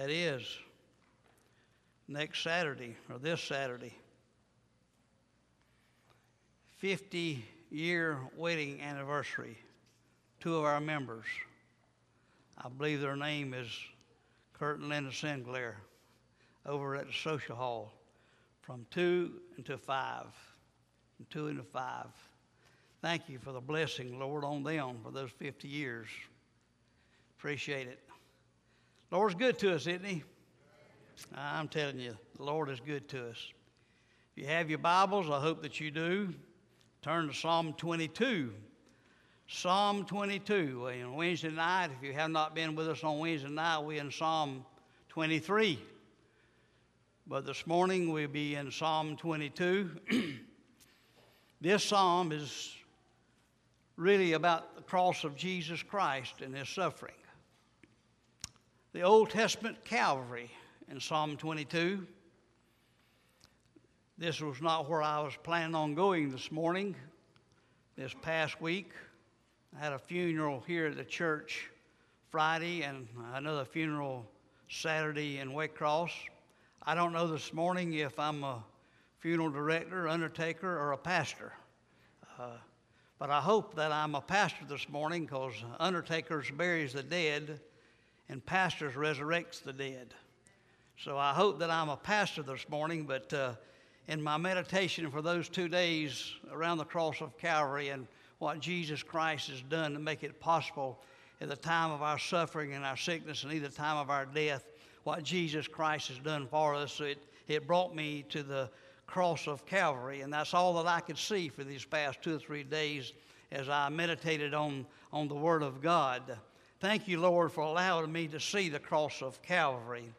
That is next Saturday, or this Saturday. 50-year wedding anniversary. Two of our members. I believe their name is Kurt and Linda Sinclair, over at the social hall from 2 until 5. From 2 until 5. Thank you for the blessing, Lord, on them for those 50 years. Appreciate it. Lord's good to us, isn't He? I'm telling you, the Lord is good to us. If you have your Bibles, I hope that you do. Turn to Psalm 22. Psalm 22. And Wednesday night, if you have not been with us on Wednesday night, we're in Psalm 23. But this morning, we'll be in Psalm 22. This psalm is really about the cross of Jesus Christ and His suffering. The Old Testament Calvary in Psalm 22. This was not where I was planning on going this morning. This past week, I had a funeral here at the church Friday and another funeral Saturday in Waycross. I don't know this morning if I'm a funeral director, undertaker, or a pastor. But I hope that I'm a pastor this morning, because undertakers buries the dead and pastors resurrects the dead. So I hope that I'm a pastor this morning, but in my meditation for those 2 days around the cross of Calvary and what Jesus Christ has done to make it possible at the time of our suffering and our sickness and either time of our death, what Jesus Christ has done for us, it brought me to the cross of Calvary, and that's all that I could see for these past 2 or 3 days as I meditated on the Word of God. Thank you, Lord, for allowing me to see the cross of Calvary,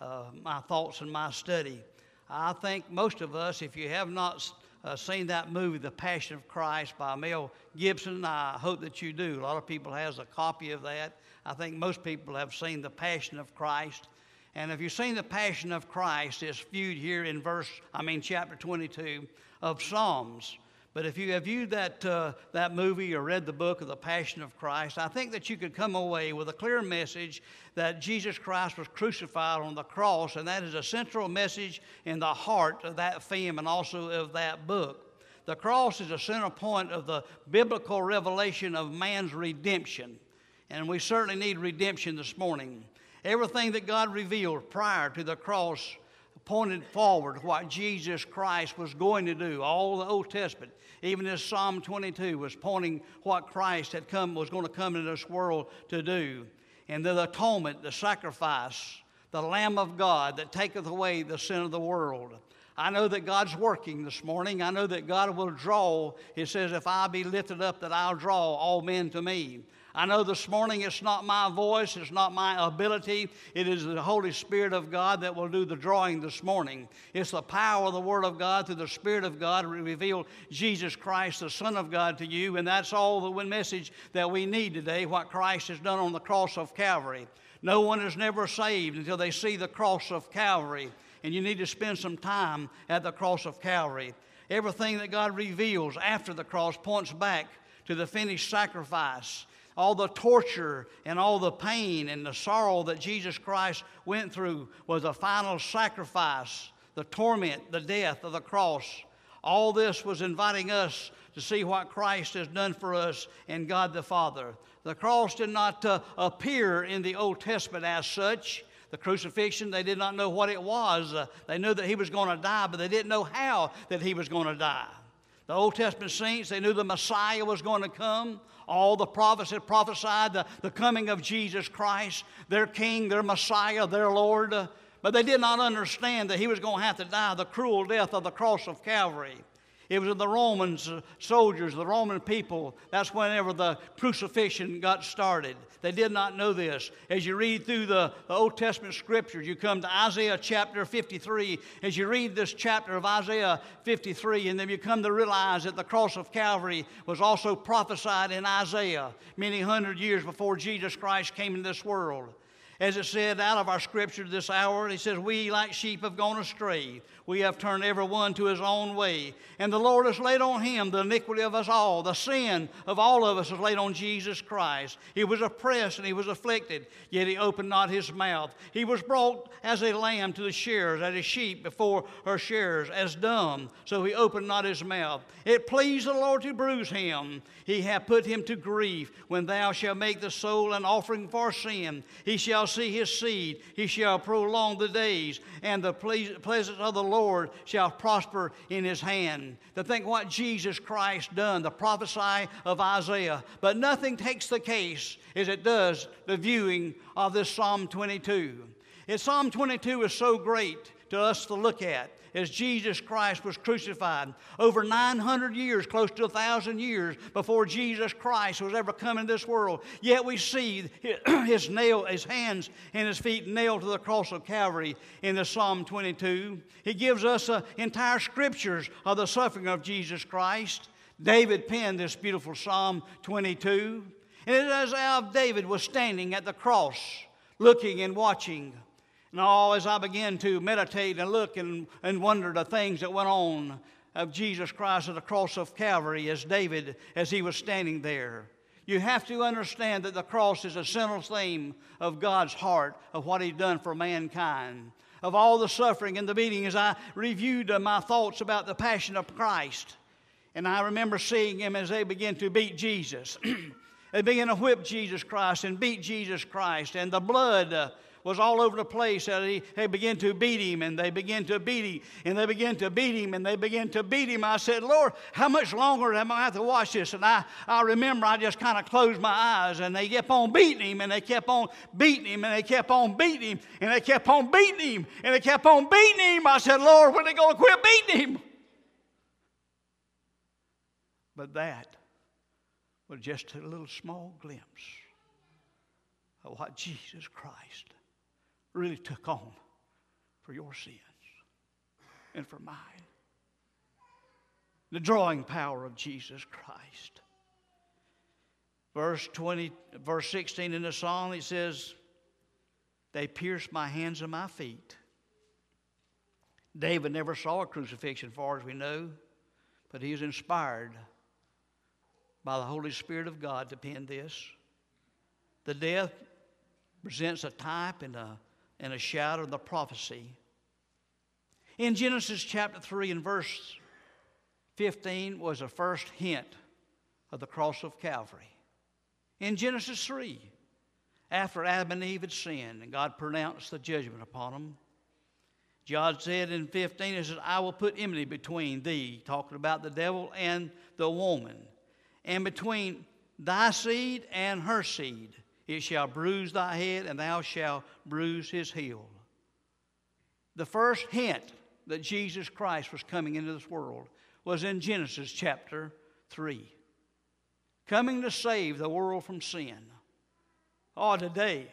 my thoughts and my study. I think most of us, if you have not seen that movie, The Passion of Christ by Mel Gibson, I hope that you do. A lot of people has a copy of that. I think most people have seen The Passion of Christ. And if you've seen The Passion of Christ, it's viewed here in chapter 22 of Psalms. But if you have viewed that movie or read the book of The Passion of Christ, I think that you could come away with a clear message that Jesus Christ was crucified on the cross, and that is a central message in the heart of that film and also of that book. The cross is a center point of the biblical revelation of man's redemption, and we certainly need redemption this morning. Everything that God revealed prior to the cross pointed forward to what Jesus Christ was going to do. All the Old Testament, even this Psalm 22, was pointing what Christ was going to come into this world to do. And the atonement, the sacrifice, the Lamb of God that taketh away the sin of the world. I know that God's working this morning. I know that God will draw. It says, if I be lifted up, that I'll draw all men to me. I know this morning it's not my voice, it's not my ability. It is the Holy Spirit of God that will do the drawing this morning. It's the power of the Word of God through the Spirit of God to reveal Jesus Christ, the Son of God, to you. And that's all the one message that we need today, what Christ has done on the cross of Calvary. No one is never saved until they see the cross of Calvary. And you need to spend some time at the cross of Calvary. Everything that God reveals after the cross points back to the finished sacrifice. All the torture and all the pain and the sorrow that Jesus Christ went through was a final sacrifice, the torment, the death of the cross. All this was inviting us to see what Christ has done for us in God the Father. The cross did not appear in the Old Testament as such. The crucifixion, they did not know what it was. They knew that He was going to die, but they didn't know how that He was going to die. The Old Testament saints, they knew the Messiah was going to come. All the prophets had prophesied the coming of Jesus Christ, their King, their Messiah, their Lord. But they did not understand that He was going to have to die the cruel death of the cross of Calvary. It was the Roman soldiers, the Roman people. That's whenever the crucifixion got started. They did not know this. As you read through the Old Testament scriptures, you come to Isaiah chapter 53. As you read this chapter of Isaiah 53, and then you come to realize that the cross of Calvary was also prophesied in Isaiah many hundred years before Jesus Christ came into this world. As it said out of our scripture this hour, he says, we like sheep have gone astray. We have turned every one to his own way. And the Lord has laid on him the iniquity of us all. The sin of all of us is laid on Jesus Christ. He was oppressed and he was afflicted, yet he opened not his mouth. He was brought as a lamb to the shearers, as a sheep before her shearers, as dumb, so he opened not his mouth. It pleased the Lord to bruise him. He hath put him to grief. When thou shalt make the soul an offering for sin, he shall see his seed. He shall prolong the days, and the pleasance of the Lord shall prosper in his hand. To think what Jesus Christ done, the prophecy of Isaiah. But nothing takes the case as it does the viewing of this Psalm 22. And Psalm 22 is so great to us to look at as Jesus Christ was crucified. Over 900 years, close to 1,000 years before Jesus Christ was ever come into this world. Yet we see his hands and his feet nailed to the cross of Calvary in the Psalm 22. He gives us entire scriptures of the suffering of Jesus Christ. David penned this beautiful Psalm 22. And it is as David was standing at the cross, looking and watching. And as I began to meditate and look and wonder the things that went on of Jesus Christ at the cross of Calvary as he was standing there. You have to understand that the cross is a central theme of God's heart, of what he's done for mankind. Of all the suffering and the beating, as I reviewed my thoughts about the passion of Christ. And I remember seeing him as they began to beat Jesus. They began to whip Jesus Christ and beat Jesus Christ. And the blood was all over the place. They began to beat him, and they began to beat him, and they began to beat him, and they began to beat him. I said, Lord, how much longer am I have to watch this? And I remember I just kind of closed my eyes, and they kept on beating him, and they kept on beating him, and they kept on beating him, and they kept on beating him, and they kept on beating him. I said, Lord, when are they going to quit beating him? But that was just a little small glimpse of what Jesus Christ really took on for your sins and for mine. The drawing power of Jesus Christ. Verse 16 in the song, it says, they pierced my hands and my feet. David never saw a crucifixion, as far as we know, but he is inspired by the Holy Spirit of God to pen this. The death presents a type and a shadow of the prophecy. In Genesis chapter 3 and verse 15 was the first hint of the cross of Calvary. In Genesis 3, after Adam and Eve had sinned and God pronounced the judgment upon them, God said in 15, he says, I will put enmity between thee, talking about the devil and the woman, and between thy seed and her seed. It shall bruise thy head, and thou shalt bruise his heel. The first hint that Jesus Christ was coming into this world was in Genesis chapter 3. Coming to save the world from sin. Oh, today,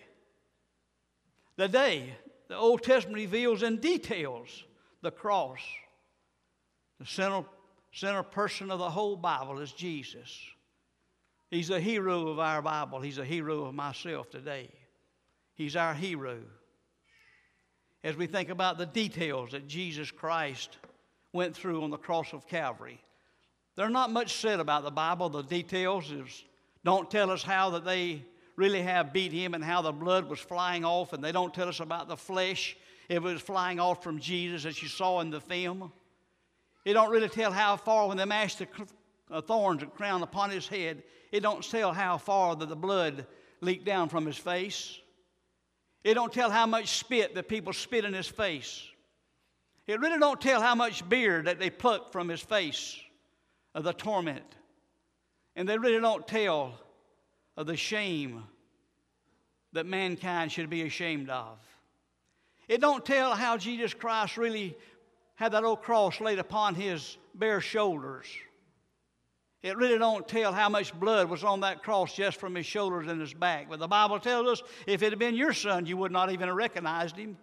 the Old Testament reveals in details the cross. The center person of the whole Bible is Jesus. He's a hero of our Bible. He's a hero of myself today. He's our hero. As we think about the details that Jesus Christ went through on the cross of Calvary, there's not much said about the Bible. The details don't tell us how that they really have beat him and how the blood was flying off, and they don't tell us about the flesh. It was flying off from Jesus, as you saw in the film. It don't really tell how far when they mashed the thorns and crown upon his head. It don't tell how far that the blood leaked down from his face. It don't tell how much spit that people spit in his face. It really don't tell how much beard that they plucked from his face of the torment. And they really don't tell of the shame that mankind should be ashamed of. It don't tell how Jesus Christ really had that old cross laid upon his bare shoulders. It really don't tell how much blood was on that cross just from his shoulders and his back. But the Bible tells us if it had been your son, you would not even have recognized him.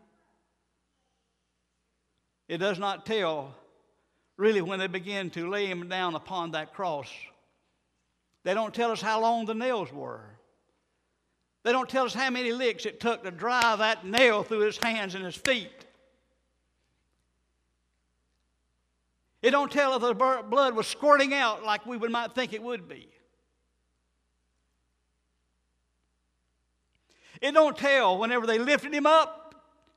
It does not tell really when they begin to lay him down upon that cross. They don't tell us how long the nails were. They don't tell us how many licks it took to drive that nail through his hands and his feet. It don't tell if the blood was squirting out like we might think it would be. It don't tell whenever they lifted him up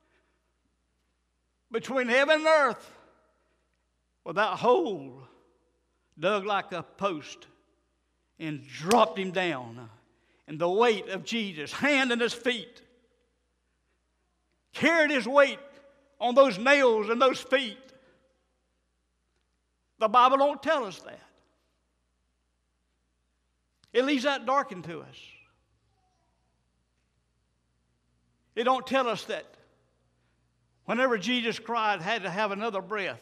between heaven and earth with that hole dug like a post and dropped him down. And the weight of Jesus, hand and his feet, carried his weight on those nails and those feet. The Bible don't tell us that. It leaves that darkened to us. It don't tell us that whenever Jesus Christ had to have another breath.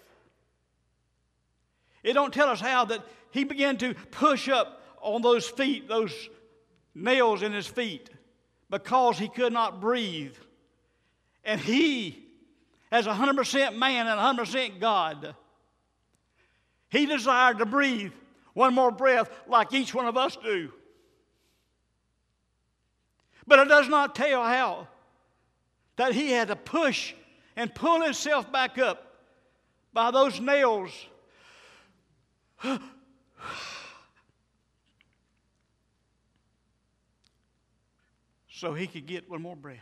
It don't tell us how that he began to push up on those feet, those nails in his feet, because he could not breathe. And he, as 100% man and 100% God, he desired to breathe one more breath like each one of us do. But it does not tell how that he had to push and pull himself back up by those nails. So he could get one more breath.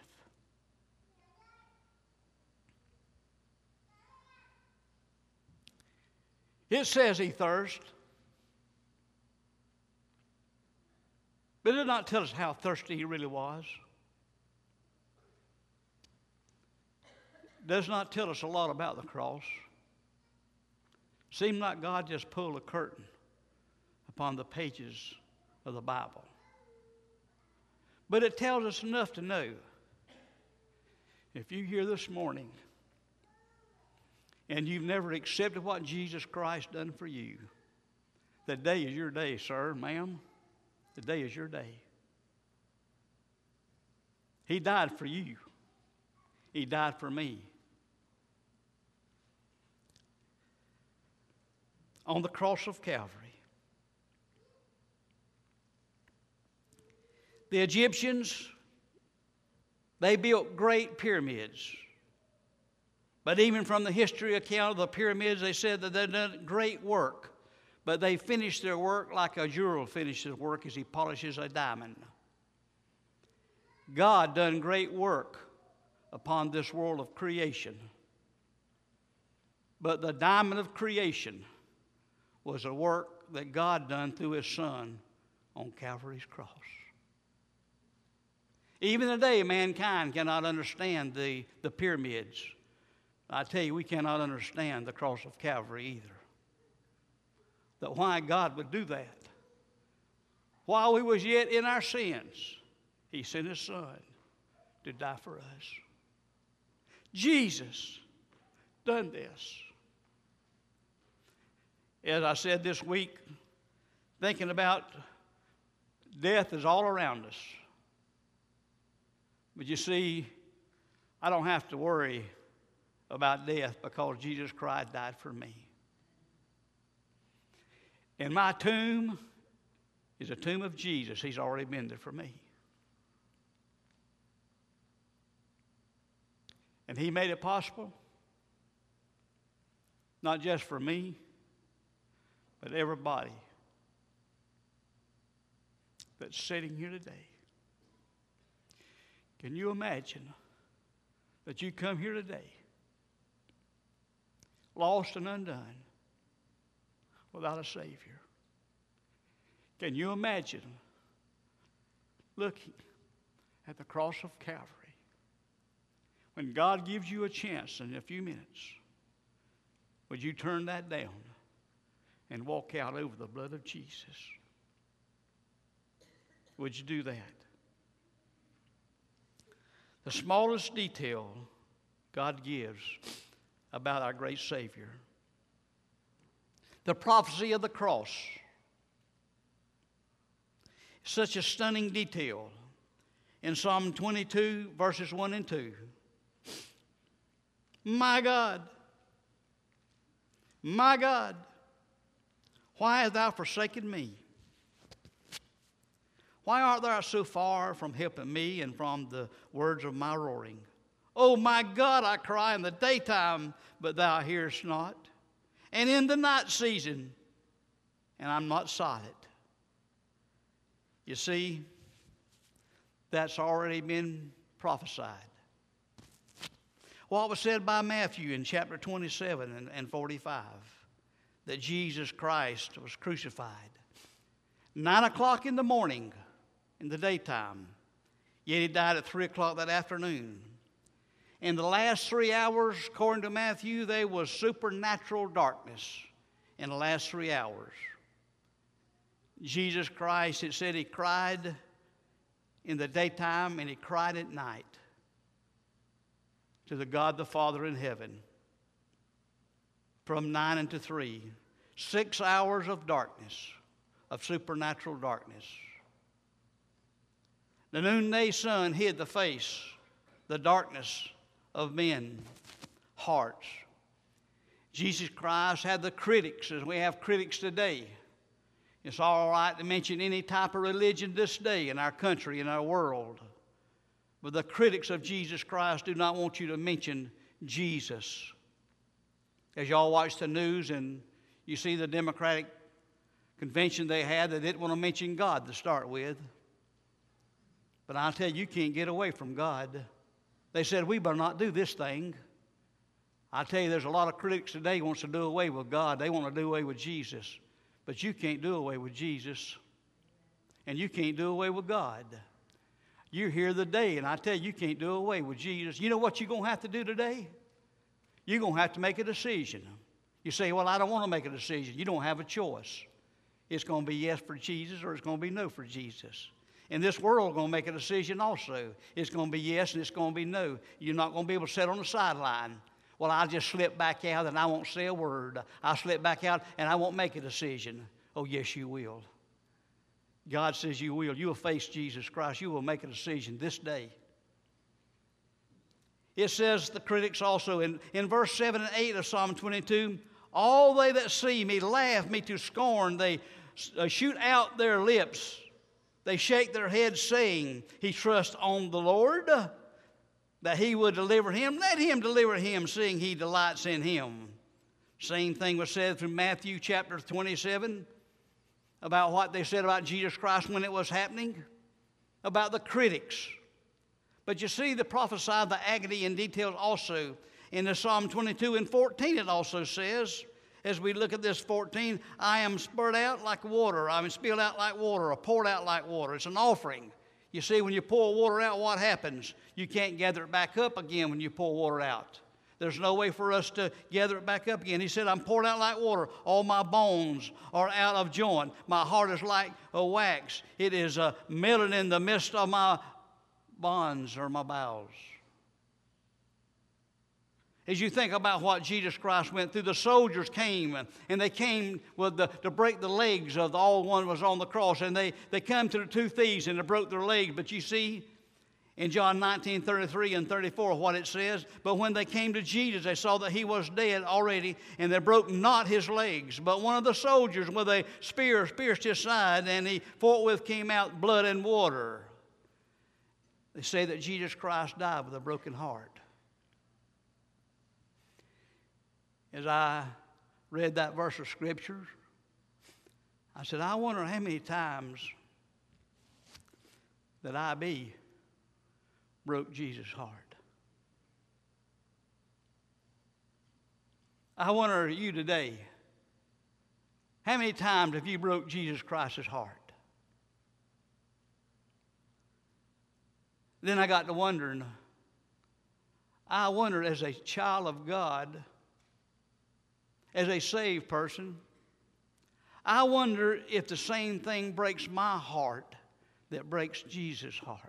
It says he thirsted, but it did not tell us how thirsty he really was. It does not tell us a lot about the cross. Seemed like God just pulled a curtain upon the pages of the Bible. But it tells us enough to know. If you're here this morning and you've never accepted what Jesus Christ done for you, the day is your day, sir, ma'am. The day is your day. He died for you. He died for me. On the cross of Calvary. The Egyptians, they built great pyramids. But even from the history account of the pyramids, they said that they'd done great work. But they finished their work like a jeweler finishes work as he polishes a diamond. God done great work upon this world of creation. But the diamond of creation was a work that God done through his Son on Calvary's cross. Even today, mankind cannot understand the pyramids. I tell you, we cannot understand the cross of Calvary either. That why God would do that. While we was yet in our sins, he sent his Son to die for us. Jesus done this. As I said this week, thinking about death is all around us. But you see, I don't have to worry about death because Jesus Christ died for me. And my tomb is a tomb of Jesus. He's already been there for me. And he made it possible, not just for me, but everybody that's sitting here today. Can you imagine that you come here today, lost and undone, without a Savior? Can you imagine looking at the cross of Calvary when God gives you a chance in a few minutes? Would you turn that down and walk out over the blood of Jesus? Would you do that? The smallest detail God gives about our great Savior. The prophecy of the cross. Such a stunning detail in Psalm 22, verses 1 and 2. My God, why hast thou forsaken me? Why art thou so far from helping me and from the words of my roaring? Oh, my God, I cry in the daytime, but thou hearest not, and in the night season, and I'm not silent. You see, that's already been prophesied. What was said by Matthew in chapter 27 and 45, that Jesus Christ was crucified. 9 o'clock in the morning, in the daytime, yet he died at 3 o'clock that afternoon. In the last 3 hours, according to Matthew, there was supernatural darkness in the last 3 hours. Jesus Christ, it said he cried in the daytime and he cried at night to the God the Father in heaven from 9 unto 3. 6 hours of darkness, of supernatural darkness. The noonday sun hid the face, the darkness of men's hearts. Jesus Christ had the critics, as we have critics today. It's all right to mention any type of religion this day in our country, in our world. But the critics of Jesus Christ do not want you to mention Jesus. As y'all watch the news and you see the Democratic convention they had, they didn't want to mention God to start with. But I'll tell you, you can't get away from God. They said, we better not do this thing. I tell you, there's a lot of critics today who wants to do away with God. They want to do away with Jesus. But you can't do away with Jesus. And you can't do away with God. You're here today, and I tell you, you can't do away with Jesus. You know what you're going to have to do today? You're going to have to make a decision. You say, well, I don't want to make a decision. You don't have a choice. It's going to be yes for Jesus or it's going to be no for Jesus. And this world is going to make a decision also. It's going to be yes and it's going to be no. You're not going to be able to sit on the sideline. Well, I'll just slip back out and I won't say a word. I'll slip back out and I won't make a decision. Oh, yes, you will. God says you will. You will face Jesus Christ. You will make a decision this day. It says, the critics also, in verse 7 and 8 of Psalm 22, all they that see me laugh me to scorn. They shoot out their lips. They shake their heads, saying, he trusts on the Lord, that he would deliver him. Let him deliver him, seeing he delights in him. Same thing was said from Matthew chapter 27 about what they said about Jesus Christ when it was happening, about the critics. But you see, the prophesied the agony in details also. In the Psalm 22 and 14 it also says, as we look at this 14, I am spurred out like water. I am spilled out like water or poured out like water. It's an offering. You see, when you pour water out, what happens? You can't gather it back up again when you pour water out. There's no way for us to gather it back up again. He said, I'm poured out like water. All my bones are out of joint. My heart is like a wax. It is melted in the midst of my bonds or my bowels. As you think about what Jesus Christ went through, the soldiers came, and they came with to break the legs of all one was on the cross. And they come to the two thieves, and they broke their legs. But you see, in John 19:33 and 34, what it says, but when they came to Jesus, they saw that he was dead already, and they broke not his legs. But one of the soldiers with a spear pierced his side, and he forthwith came out blood and water. They say that Jesus Christ died with a broken heart. As I read that verse of Scripture, I said, I wonder how many times that I.B. broke Jesus' heart. I wonder you today, how many times have you broke Jesus Christ's heart? Then I got to wondering, I wondered as a child of God, as a saved person, I wonder if the same thing breaks my heart that breaks Jesus' heart.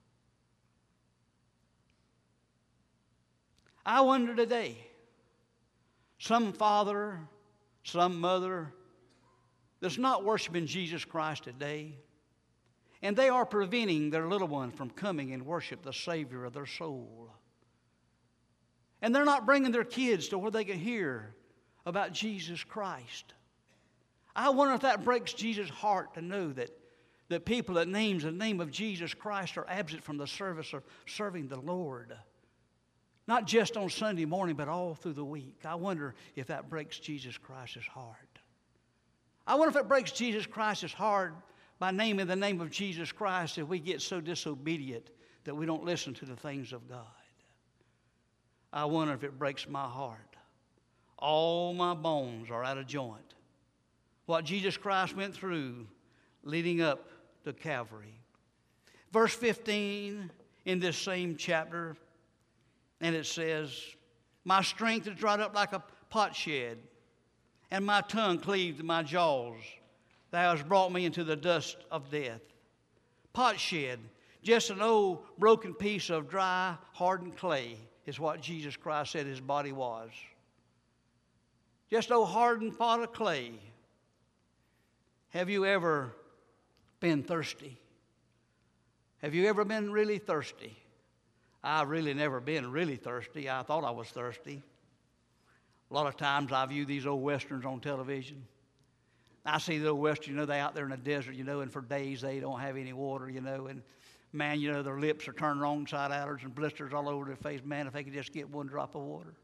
I wonder today, some father, some mother that's not worshiping Jesus Christ today, and they are preventing their little one from coming and worship the Savior of their soul. And they're not bringing their kids to where they can hear about Jesus Christ. I wonder if that breaks Jesus' heart to know that that people that names the name of Jesus Christ are absent from the service of serving the Lord. Not just on Sunday morning, but all through the week. I wonder if that breaks Jesus Christ's heart. I wonder if it breaks Jesus Christ's heart by naming the name of Jesus Christ if we get so disobedient that we don't listen to the things of God. I wonder if it breaks my heart. All my bones are out of joint. What Jesus Christ went through leading up to Calvary. Verse 15 in this same chapter, and it says, my strength is dried up like a potsherd, and my tongue cleaved to my jaws. Thou hast brought me into the dust of death. Potsherd, just an old broken piece of dry, hardened clay is what Jesus Christ said his body was. Just an old hardened pot of clay. Have you ever been thirsty? Have you ever been really thirsty? I've really never been really thirsty. I thought I was thirsty. A lot of times I view these old westerns on television. I see the old westerns, they out there in the desert, and for days they don't have any water, and man, their lips are turned wrong side outwards and blisters all over their face. Man, if they could just get one drop of water.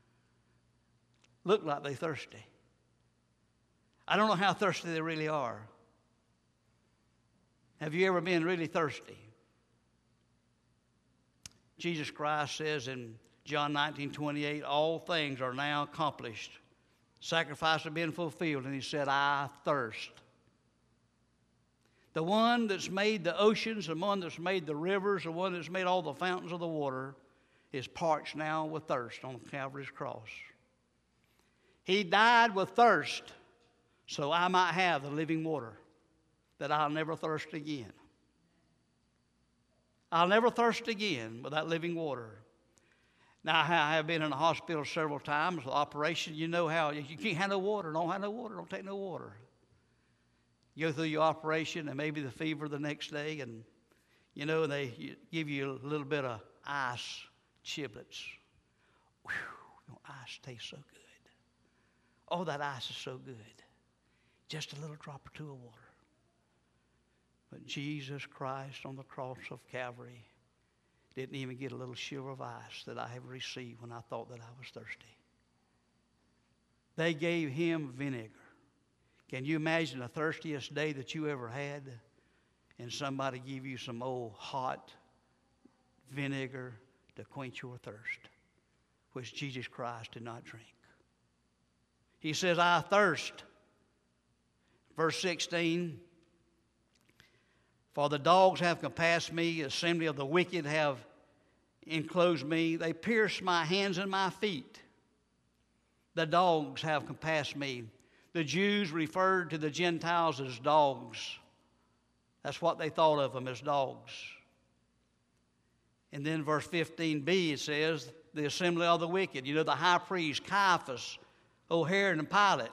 Look like they're thirsty. I don't know how thirsty they really are. Have you ever been really thirsty? Jesus Christ says in John 19:28, all things are now accomplished. Sacrifice has been fulfilled. And he said, I thirst. The one that's made the oceans, the one that's made the rivers, the one that's made all the fountains of the water is parched now with thirst on Calvary's cross. He died with thirst so I might have the living water that I'll never thirst again. I'll never thirst again with that living water. Now, I have been in the hospital several times with operation. You know how you can't have no water. Don't have no water. Don't take no water. You go through your operation and maybe the fever the next day, and they give you a little bit of ice chiblets. Whew, ice tastes so good. Oh, that ice is so good. Just a little drop or two of water. But Jesus Christ on the cross of Calvary didn't even get a little shiver of ice that I have received when I thought that I was thirsty. They gave him vinegar. Can you imagine the thirstiest day that you ever had and somebody give you some old hot vinegar to quench your thirst, which Jesus Christ did not drink? He says, I thirst. Verse 16, for the dogs have compassed me, the assembly of the wicked have enclosed me. They pierced my hands and my feet. The dogs have compassed me. The Jews referred to the Gentiles as dogs. That's what they thought of them, as dogs. And then verse 15b, it says, the assembly of the wicked. The high priest, Caiaphas, Herod, and Pilate.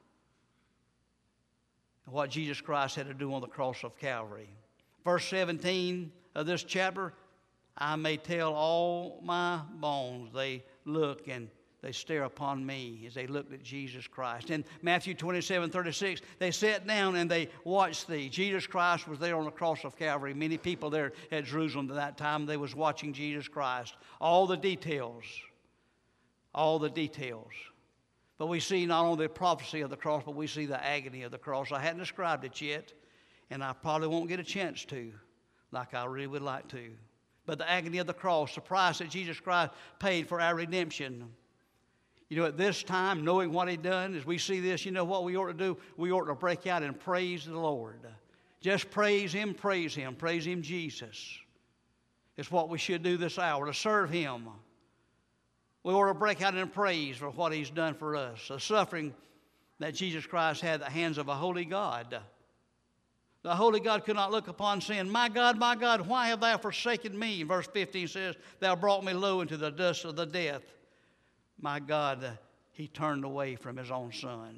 What Jesus Christ had to do on the cross of Calvary. Verse 17 of this chapter, I may tell all my bones. They look and they stare upon me as they looked at Jesus Christ. In Matthew 27:36, they sat down and they watched thee. Jesus Christ was there on the cross of Calvary. Many people there at Jerusalem at that time, they was watching Jesus Christ. All the details. All the details. But we see not only the prophecy of the cross, but we see the agony of the cross. I hadn't described it yet, and I probably won't get a chance to, like I really would like to. But the agony of the cross, the price that Jesus Christ paid for our redemption. At this time, knowing what He'd done, as we see this, what we ought to do? We ought to break out and praise the Lord. Just praise Him, praise Him, praise Him, Jesus. It's what we should do this hour, to serve Him. We ought to break out in praise for what He's done for us. The suffering that Jesus Christ had at the hands of a holy God. The holy God could not look upon sin. My God, why have thou forsaken me? Verse 15 says, thou brought me low into the dust of the death. My God, He turned away from His own Son.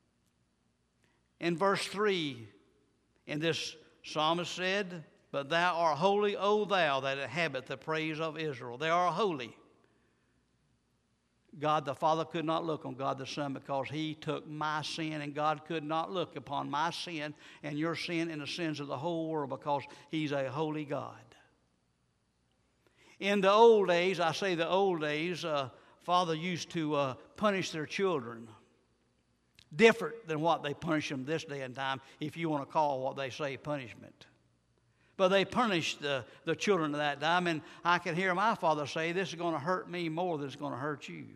In verse 3, in this psalmist said, but thou art holy, O thou that inhabit the praise of Israel. They are holy. God the Father could not look on God the Son because He took my sin, and God could not look upon my sin and your sin and the sins of the whole world because He's a holy God. In the old days, I say the old days, Father used to punish their children different than what they punish them this day and time, if you want to call what they say punishment. But they punished the children of that time, and I can hear my father say, this is going to hurt me more than it's going to hurt you.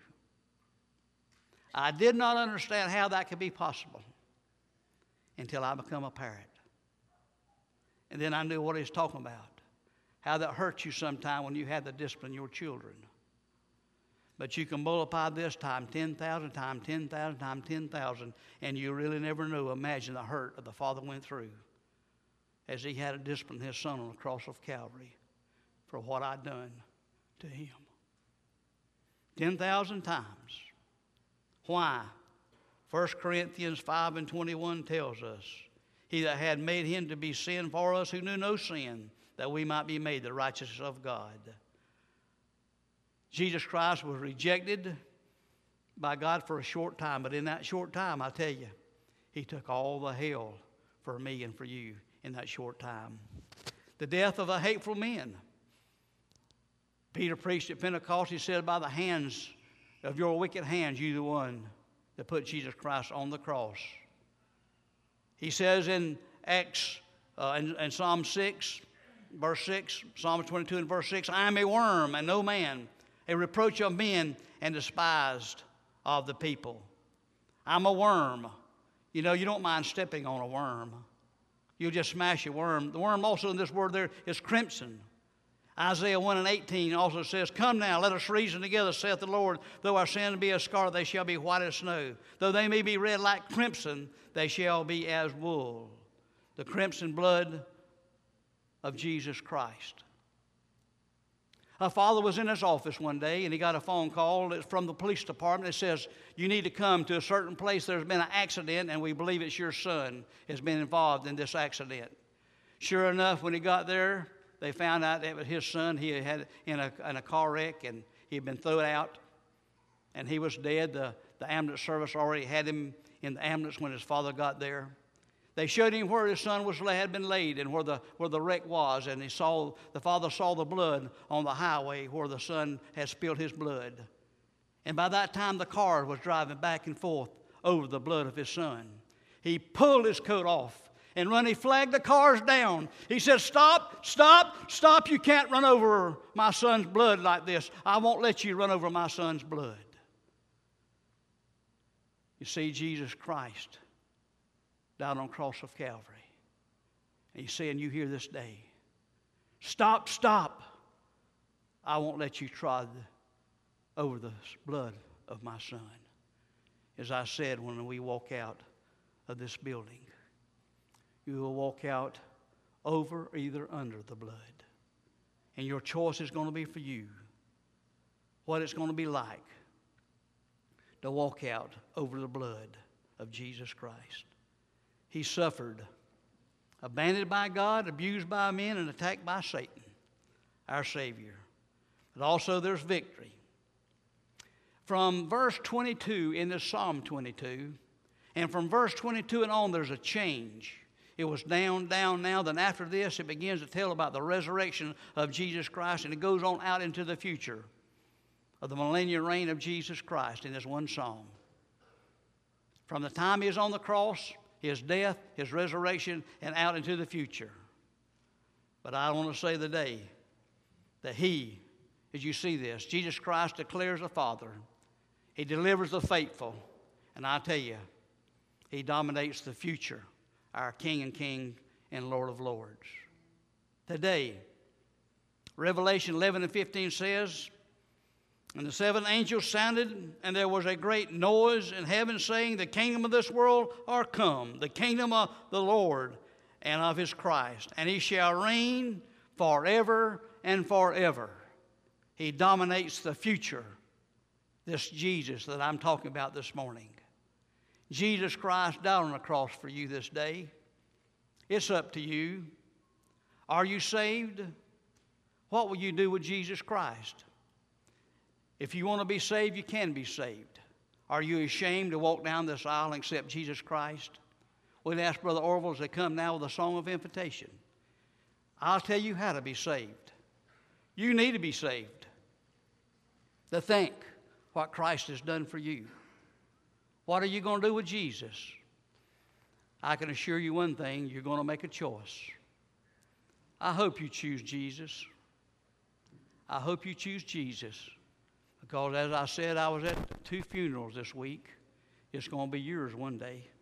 I did not understand how that could be possible until I become a parent. And then I knew what he was talking about, how that hurts you sometime when you have to discipline your children. But you can multiply this time 10,000 times 10,000 times 10,000, and you really never know. Imagine the hurt that the Father went through as He had to discipline His Son on the cross of Calvary for what I'd done to Him. 10,000 times. Why? 1 Corinthians 5:21 tells us, He that had made Him to be sin for us who knew no sin, that we might be made the righteousness of God. Jesus Christ was rejected by God for a short time, but in that short time, I tell you, He took all the hell for me and for you in that short time. The death of the hateful men. Peter preached at Pentecost. He said, by the hands of your wicked hands, you the one that put Jesus Christ on the cross. He says in Acts, in Psalm 6, verse 6, Psalm 22 and verse 6, I am a worm and no man, a reproach of men and despised of the people. I'm a worm. You know, you don't mind stepping on a worm. You'll just smash a worm. The worm also in this word there is crimson. Isaiah 1:18 also says, come now, let us reason together, saith the Lord. Though our sin be as scarlet, they shall be white as snow. Though they may be red like crimson, they shall be as wool. The crimson blood of Jesus Christ. A father was in his office one day, and he got a phone call from the police department. It says, you need to come to a certain place. There's been an accident, and we believe it's your son has been involved in this accident. Sure enough, when he got there, they found out that it was his son. He had in a car wreck, and he had been thrown out, and he was dead. The ambulance service already had him in the ambulance when his father got there. They showed him where his son had been laid and where the wreck was, and the father saw the blood on the highway where the son had spilled his blood. And by that time, the car was driving back and forth over the blood of his son. He pulled his coat off, and when he flagged the cars down, he said, stop, stop, stop. You can't run over my son's blood like this. I won't let you run over my son's blood. You see, Jesus Christ died on the cross of Calvary. And He's saying, you here this day, stop, stop. I won't let you trod over the blood of my son. As I said, when we walk out of this building, you will walk out over or either under the blood. And your choice is going to be for you what it's going to be like to walk out over the blood of Jesus Christ. He suffered, abandoned by God, abused by men, and attacked by Satan, our Savior. But also there's victory. From verse 22 in this Psalm 22, and from verse 22 and on, there's a change. It was down, down, now. Then after this, it begins to tell about the resurrection of Jesus Christ, and it goes on out into the future of the millennial reign of Jesus Christ in this one psalm. From the time He is on the cross, His death, His resurrection, and out into the future. But I want to say today that He, as you see this, Jesus Christ declares the Father. He delivers the faithful. And I tell you, He dominates the future, our King and King and Lord of Lords. Today, Revelation 11:15 says, and the seventh angel sounded, and there was a great noise in heaven, saying, the kingdom of this world are come, the kingdom of the Lord and of His Christ, and He shall reign forever and forever. He dominates the future, this Jesus that I'm talking about this morning. Jesus Christ died on the cross for you this day. It's up to you. Are you saved? What will you do with Jesus Christ? If you want to be saved, you can be saved. Are you ashamed to walk down this aisle and accept Jesus Christ? We'll ask Brother Orville as they come now with a song of invitation. I'll tell you how to be saved. You need to be saved. To think what Christ has done for you. What are you going to do with Jesus? I can assure you one thing, you're going to make a choice. I hope you choose Jesus. I hope you choose Jesus. Because as I said, I was at 2 funerals this week. It's going to be yours one day.